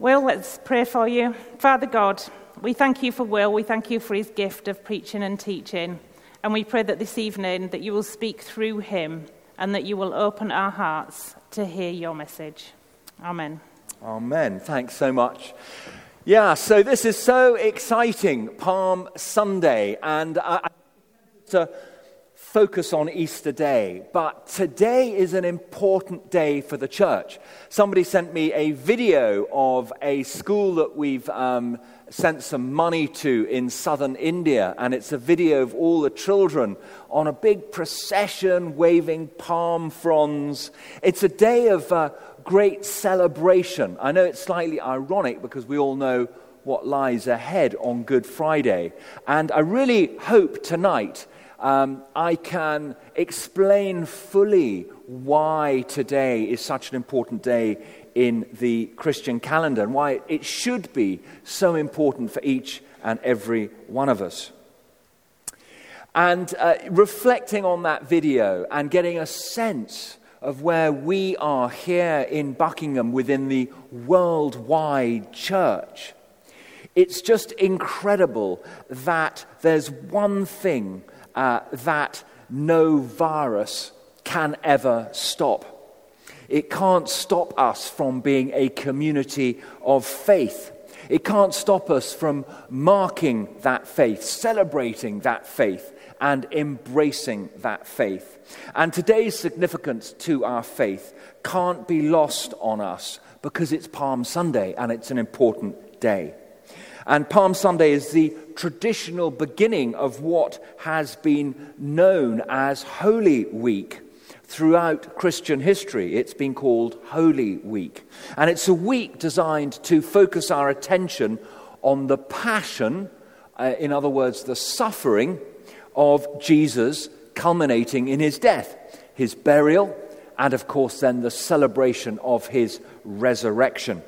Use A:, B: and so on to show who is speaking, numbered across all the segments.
A: Will, let's pray for you. Father God, we thank you for Will. We thank you for his gift of preaching and teaching. And we pray that this evening that you will speak through him and that you will open our hearts to hear your message. Amen.
B: Amen. Thanks so much. Yeah, so this is so exciting, Palm Sunday, and I to focus on Easter Day, but today is an important day for the church. Somebody sent me a video of a school that we've sent some money to in southern India, and it's a video of all the children on a big procession waving palm fronds. It's a day of great celebration. I know it's slightly ironic because we all know what lies ahead on Good Friday, and I really hope tonight I can explain fully why today is such an important day in the Christian calendar and why it should be so important for each and every one of us. And reflecting on that video and getting a sense of where we are here in Buckingham within the worldwide church, it's just incredible that there's one thing that no virus can ever stop. It can't stop us from being a community of faith. It can't stop us from marking that faith, celebrating that faith, and embracing that faith. And today's significance to our faith can't be lost on us because it's Palm Sunday and it's an important day. And Palm Sunday is the traditional beginning of what has been known as Holy Week. Throughout Christian history, it's been called Holy Week. And it's a week designed to focus our attention on the passion, in other words, the suffering of Jesus, culminating in his death, his burial, and of course then the celebration of his resurrection.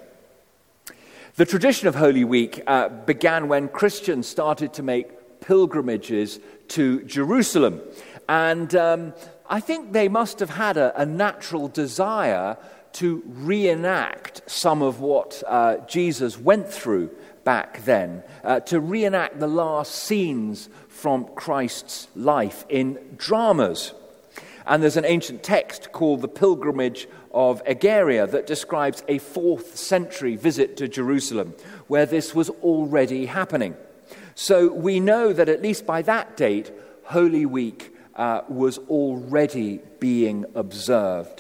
B: The tradition of Holy Week began when Christians started to make pilgrimages to Jerusalem. And I think they must have had a natural desire to reenact some of what Jesus went through back then, to reenact the last scenes from Christ's life in dramas. And there's an ancient text called the Pilgrimage of Egeria that describes a 4th century visit to Jerusalem where this was already happening. So we know that at least by that date, Holy Week was already being observed.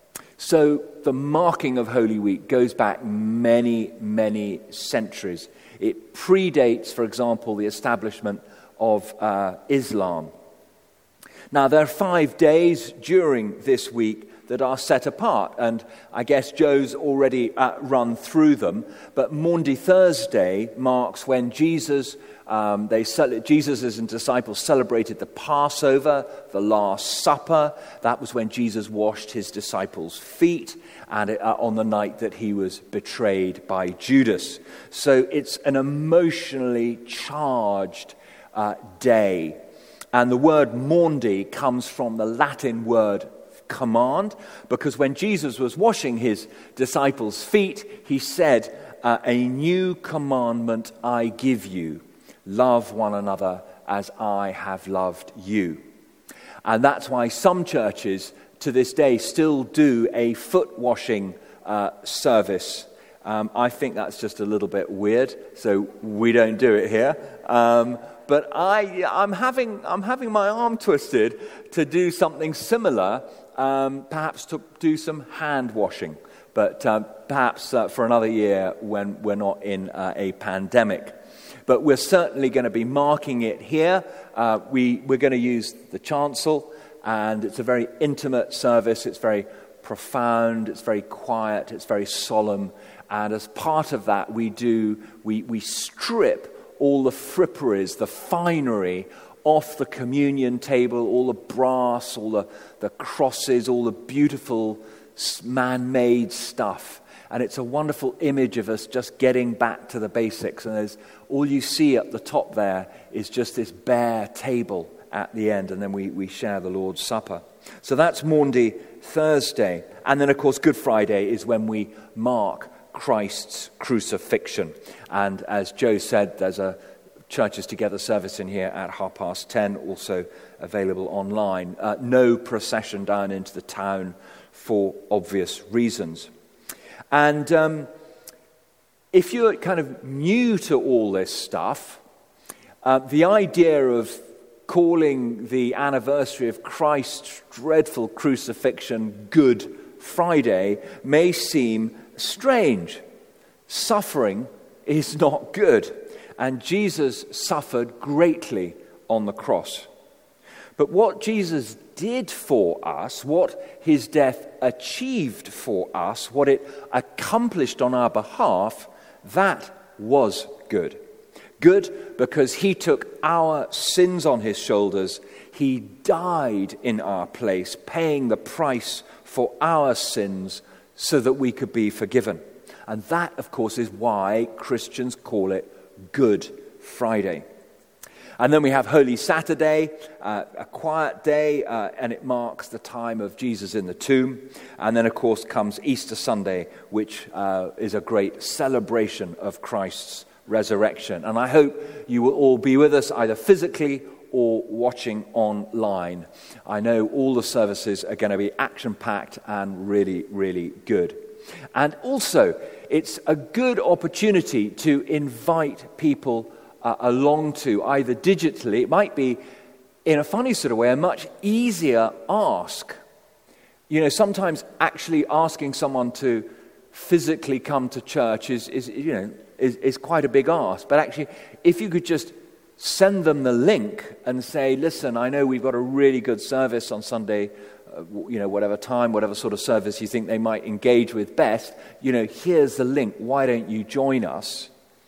B: So the marking of Holy Week goes back many, many centuries. It predates, for example, the establishment of Islam. Now, there are 5 days during this week that are set apart, and I guess Joe's already run through them, but Maundy Thursday marks when Jesus and disciples celebrated the Passover, the Last Supper. That was when Jesus washed his disciples' feet, and on the night that he was betrayed by Judas. So it's an emotionally charged day. And the word Maundy comes from the Latin word command, because when Jesus was washing his disciples' feet, he said, "A new commandment I give you, love one another as I have loved you." And that's why some churches to this day still do a foot washing service. I think that's just a little bit weird, so we don't do it here. But I'm having my arm twisted to do something similar, perhaps to do some hand washing, but perhaps for another year when we're not in a pandemic. But we're certainly going to be marking it here. We're going to use the chancel, and it's a very intimate service. It's very profound. It's very quiet. It's very solemn. And as part of that, we strip all the fripperies, the finery off the communion table, all the brass, all the crosses, all the beautiful man-made stuff. And it's a wonderful image of us just getting back to the basics. And all you see at the top there is just this bare table at the end, and then we share the Lord's Supper. So that's Maundy Thursday. And then, of course, Good Friday is when we mark Christ's crucifixion. And as Joe said, there's a Churches Together service in here at 10:30, also available online. No procession down into the town for obvious reasons. And if you're kind of new to all this stuff, the idea of calling the anniversary of Christ's dreadful crucifixion Good Friday may seem strange. Suffering is not good, and Jesus suffered greatly on the cross. But what Jesus did for us, what his death achieved for us, what it accomplished on our behalf, that was good. Good because he took our sins on his shoulders. He died in our place, paying the price for our sins so that we could be forgiven. And that, of course, is why Christians call it Good Friday. And then we have Holy Saturday, a quiet day, and it marks the time of Jesus in the tomb. And then, of course, comes Easter Sunday, which is a great celebration of Christ's resurrection. And I hope you will all be with us either physically or watching online. I know all the services are going to be action-packed and really, really good. And also, it's a good opportunity to invite people along to, either digitally, it might be, in a funny sort of way, a much easier ask. You know, sometimes actually asking someone to physically come to church is quite a big ask. But actually, if you could just send them the link and say, listen, I know we've got a really good service on Sunday, whatever time, whatever sort of service you think they might engage with best, here's the link, why don't you join us?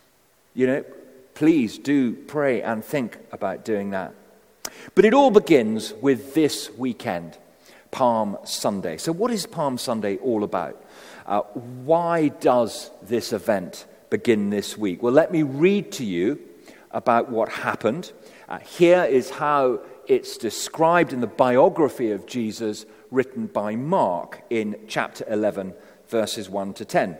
B: Please do pray and think about doing that. But it all begins with this weekend, Palm Sunday. So what is Palm Sunday all about? Why does this event begin this week? Well, let me read to you about what happened. Here is how it's described in the biography of Jesus written by Mark in chapter 11, verses 1 to 10.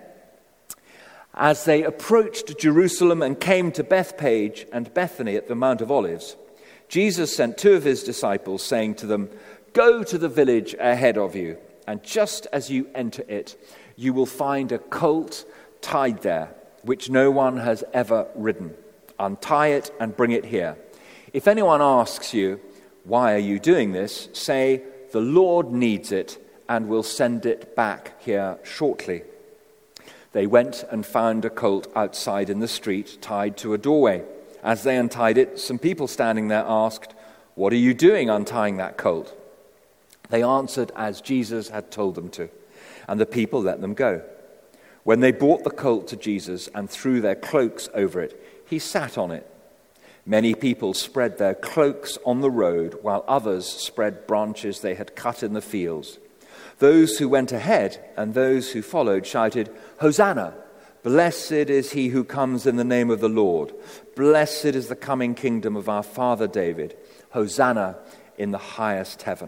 B: As they approached Jerusalem and came to Bethphage and Bethany at the Mount of Olives, Jesus sent two of his disciples, saying to them, "Go to the village ahead of you, and just as you enter it, you will find a colt tied there, which no one has ever ridden. Untie it and bring it here. If anyone asks you, 'Why are you doing this?' say, 'The Lord needs it and will send it back here shortly.'" They went and found a colt outside in the street, tied to a doorway. As they untied it, some people standing there asked, "What are you doing untying that colt?" They answered as Jesus had told them to, and the people let them go. When they brought the colt to Jesus and threw their cloaks over it, he sat on it. Many people spread their cloaks on the road, while others spread branches they had cut in the fields. Those who went ahead and those who followed shouted, "Hosanna! Blessed is he who comes in the name of the Lord. Blessed is the coming kingdom of our father David. Hosanna in the highest heaven."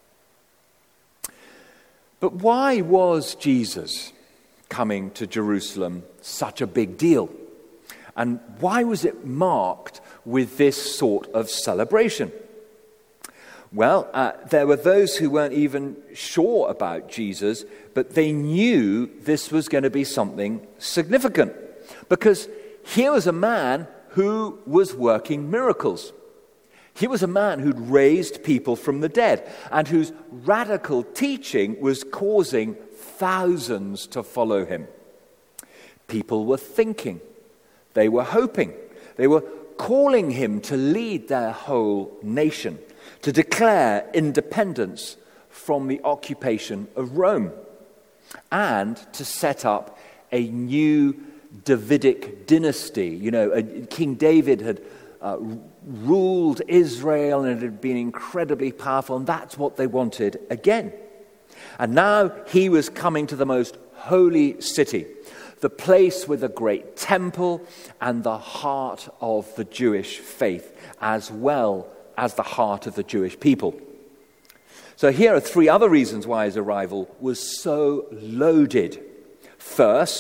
B: But why was Jesus coming to Jerusalem such a big deal? And why was it marked with this sort of celebration? Well, there were those who weren't even sure about Jesus, but they knew this was going to be something significant. Because here was a man who was working miracles. He was a man who'd raised people from the dead and whose radical teaching was causing thousands to follow him. People were thinking, they were hoping, they were calling him to lead their whole nation, to declare independence from the occupation of Rome, and to set up a new Davidic dynasty. King David had ruled Israel and it had been incredibly powerful, and that's what they wanted again. And now he was coming to the most holy city, the place with a great temple and the heart of the Jewish faith, as well as the heart of the Jewish people. So here are three other reasons why his arrival was so loaded. First,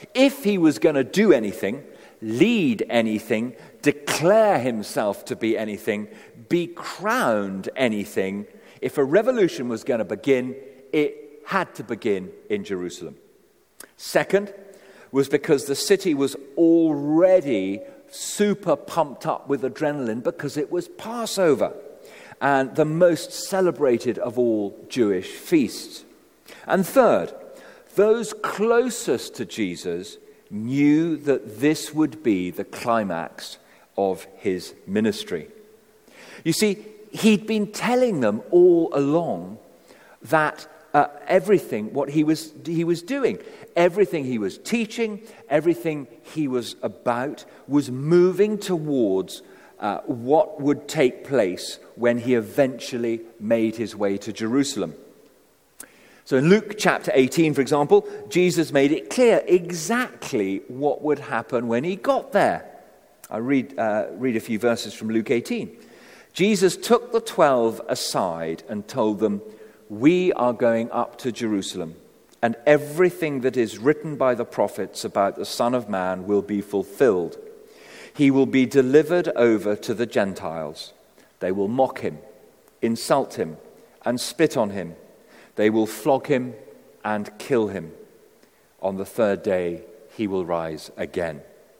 B: If he was going to do anything, lead anything, declare himself to be anything, be crowned anything, if a revolution was going to begin, it had to begin in Jerusalem. Second was because the city was already super pumped up with adrenaline because it was Passover and the most celebrated of all Jewish feasts. And third, those closest to Jesus knew that this would be the climax of his ministry. You see, he'd been telling them all along that everything, what he was doing, everything he was teaching, everything he was about, was moving towards what would take place when he eventually made his way to Jerusalem. So in Luke chapter 18, for example, Jesus made it clear exactly what would happen when he got there. I read a few verses from Luke 18. Jesus took the 12 aside and told them, "We are going up to Jerusalem, and everything that is written by the prophets about the Son of Man will be fulfilled. He will be delivered over to the Gentiles. They will mock him, insult him, and spit on him. They will flog him and kill him. On the third day, he will rise again."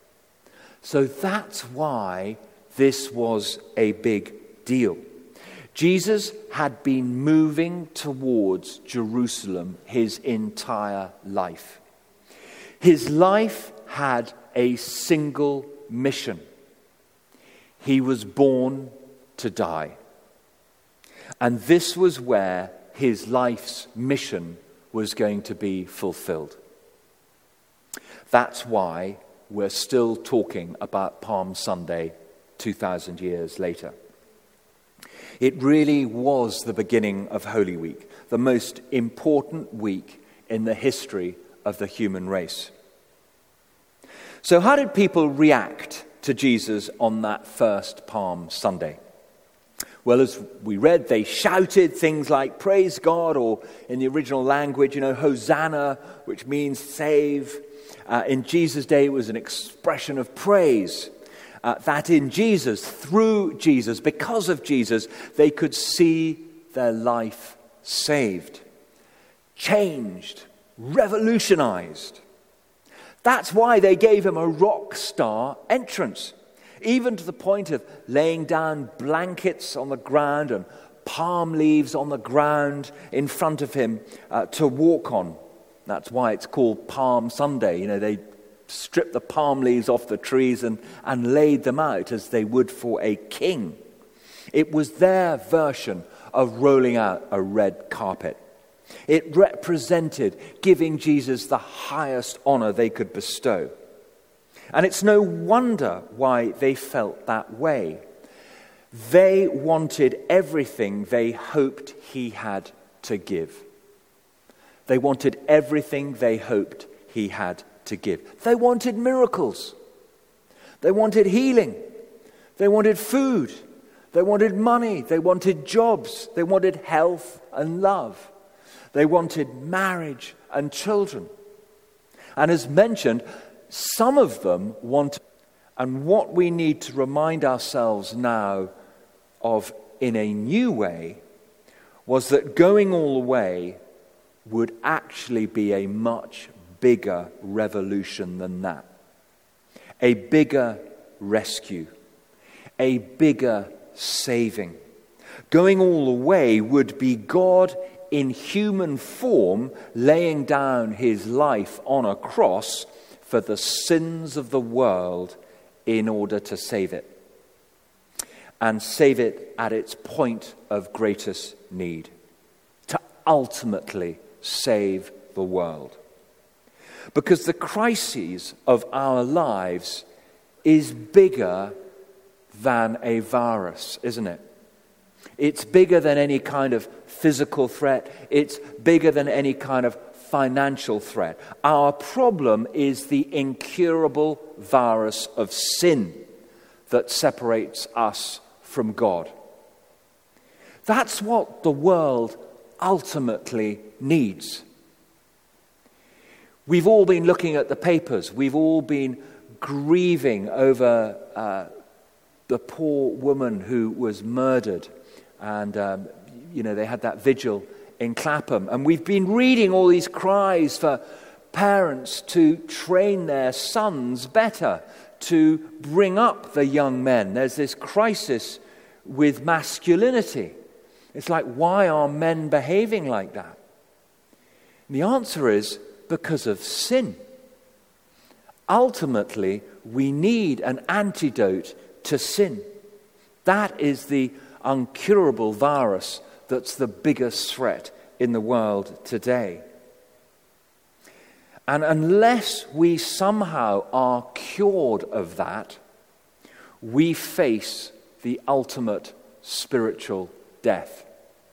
B: So that's why this was a big deal. Jesus had been moving towards Jerusalem his entire life. His life had a single mission. He was born to die. And this was where his life's mission was going to be fulfilled. That's why we're still talking about Palm Sunday 2,000 years later. It really was the beginning of Holy Week, the most important week in the history of the human race. So how did people react to Jesus on that first Palm Sunday? Well, as we read, they shouted things like "Praise God," or in the original language, "Hosanna," which means save. In Jesus' day, it was an expression of praise. That in Jesus, through Jesus, because of Jesus, they could see their life saved, changed, revolutionized. That's why they gave him a rock star entrance, even to the point of laying down blankets on the ground and palm leaves on the ground in front of him to walk on. That's why it's called Palm Sunday. They stripped the palm leaves off the trees and laid them out as they would for a king. It was their version of rolling out a red carpet. It represented giving Jesus the highest honor they could bestow. And it's no wonder why they felt that way. They wanted everything they hoped he had to give. They wanted everything they hoped he had to give. They wanted miracles. They wanted healing. They wanted food. They wanted money. They wanted jobs. They wanted health and love. They wanted marriage and children. And as mentioned, some of them wanted, and what we need to remind ourselves now of in a new way was that going all the way would actually be a much bigger revolution than that. A bigger rescue. A bigger saving. Going all the way would be God in human form laying down his life on a cross for the sins of the world in order to save it. And save it at its point of greatest need. To ultimately save the world. Because the crises of our lives is bigger than a virus, isn't it? It's bigger than any kind of physical threat. It's bigger than any kind of financial threat. Our problem is the incurable virus of sin that separates us from God. That's what the world ultimately needs. We've all been looking at the papers. We've all been grieving over the poor woman who was murdered. And, they had that vigil in Clapham. And we've been reading all these cries for parents to train their sons better, to bring up the young men. There's this crisis with masculinity. It's like, why are men behaving like that? And the answer is because of sin. Ultimately, we need an antidote to sin. That is the uncurable virus that's the biggest threat in the world today. And unless we somehow are cured of that, we face the ultimate spiritual death.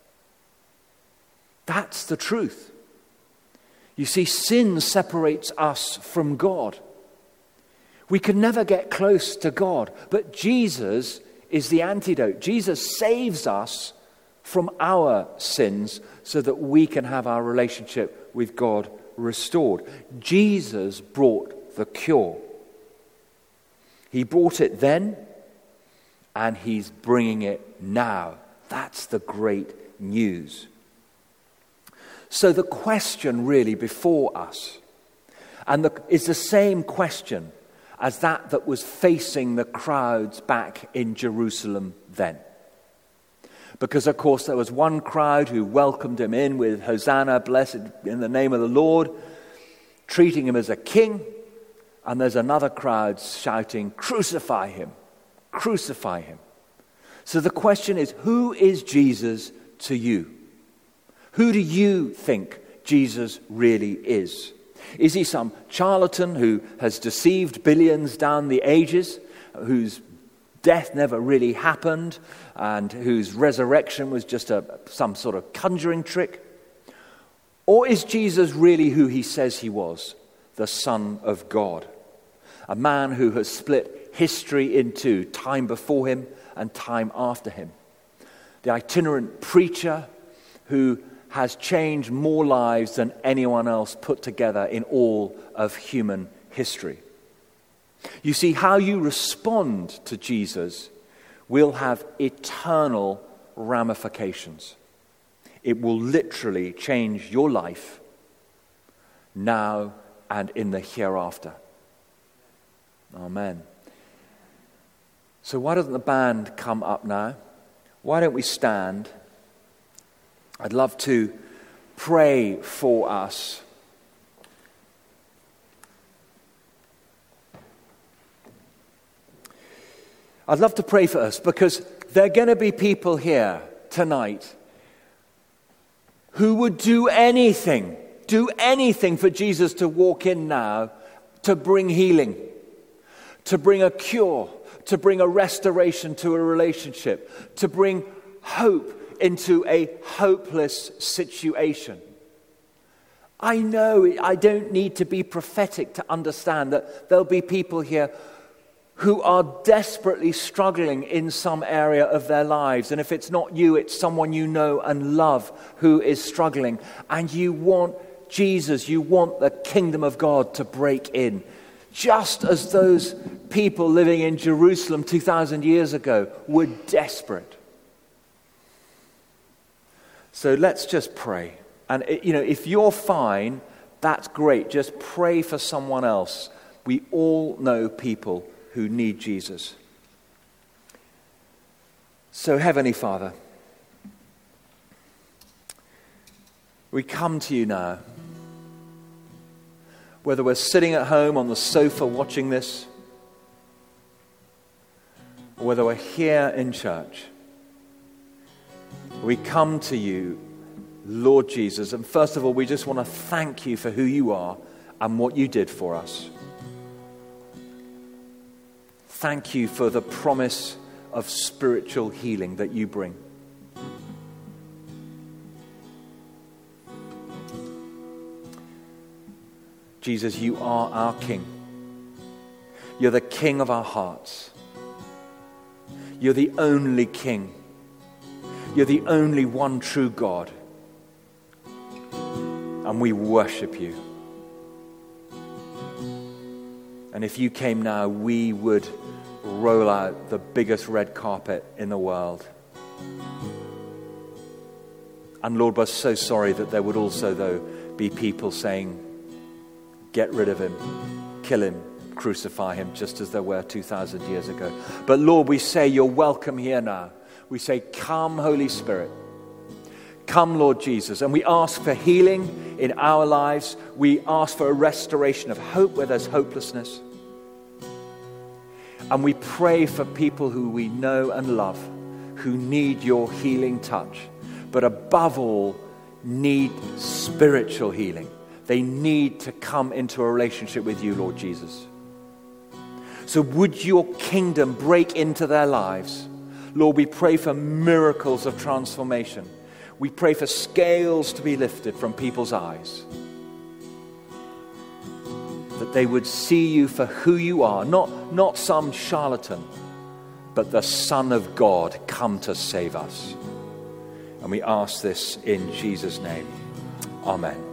B: That's the truth. You see, sin separates us from God. We can never get close to God, but Jesus is the antidote. Jesus saves us from our sins so that we can have our relationship with God restored. Jesus brought the cure. He brought it then, and he's bringing it now. That's the great news. So the question really before us, is the same question as that was facing the crowds back in Jerusalem then. Because, of course, there was one crowd who welcomed him in with Hosanna, blessed in the name of the Lord, treating him as a king. And there's another crowd shouting, crucify him, crucify him. So the question is, who is Jesus to you? Who do you think Jesus really is? Is he some charlatan who has deceived billions down the ages, whose death never really happened, and whose resurrection was just some sort of conjuring trick? Or is Jesus really who he says he was, the Son of God? A man who has split history into time before him and time after him. The itinerant preacher who has changed more lives than anyone else put together in all of human history. You see, how you respond to Jesus will have eternal ramifications. It will literally change your life now and in the hereafter. Amen. So why doesn't the band come up now? Why don't we stand? I'd love to pray for us. I'd love to pray for us because there are going to be people here tonight who would do anything for Jesus to walk in now, to bring healing, to bring a cure, to bring a restoration to a relationship, to bring hope into a hopeless situation. I know I don't need to be prophetic to understand that there'll be people here who are desperately struggling in some area of their lives. And if it's not you, it's someone you know and love who is struggling. And you want Jesus, you want the kingdom of God to break in. Just as those people living in Jerusalem 2,000 years ago were desperate. So let's just pray. And, if you're fine, that's great. Just pray for someone else. We all know people who need Jesus. So, Heavenly Father, we come to you now. Whether we're sitting at home on the sofa watching this, or whether we're here in church, we come to you, Lord Jesus. And first of all, we just want to thank you for who you are and what you did for us. Thank you for the promise of spiritual healing that you bring. Jesus, you are our King. You're the King of our hearts. You're the only King. You're the only one true God. And we worship you. And if you came now, we would roll out the biggest red carpet in the world. And Lord, we're so sorry that there would also, though, be people saying, get rid of him, kill him, crucify him, just as there were 2,000 years ago. But Lord, we say you're welcome here now. We say, come, Holy Spirit. Come, Lord Jesus. And we ask for healing in our lives. We ask for a restoration of hope where there's hopelessness. And we pray for people who we know and love, who need your healing touch, but above all, need spiritual healing. They need to come into a relationship with you, Lord Jesus. So would your kingdom break into their lives? Lord, we pray for miracles of transformation. We pray for scales to be lifted from people's eyes. That they would see you for who you are, not some charlatan, but the Son of God come to save us. And we ask this in Jesus' name. Amen.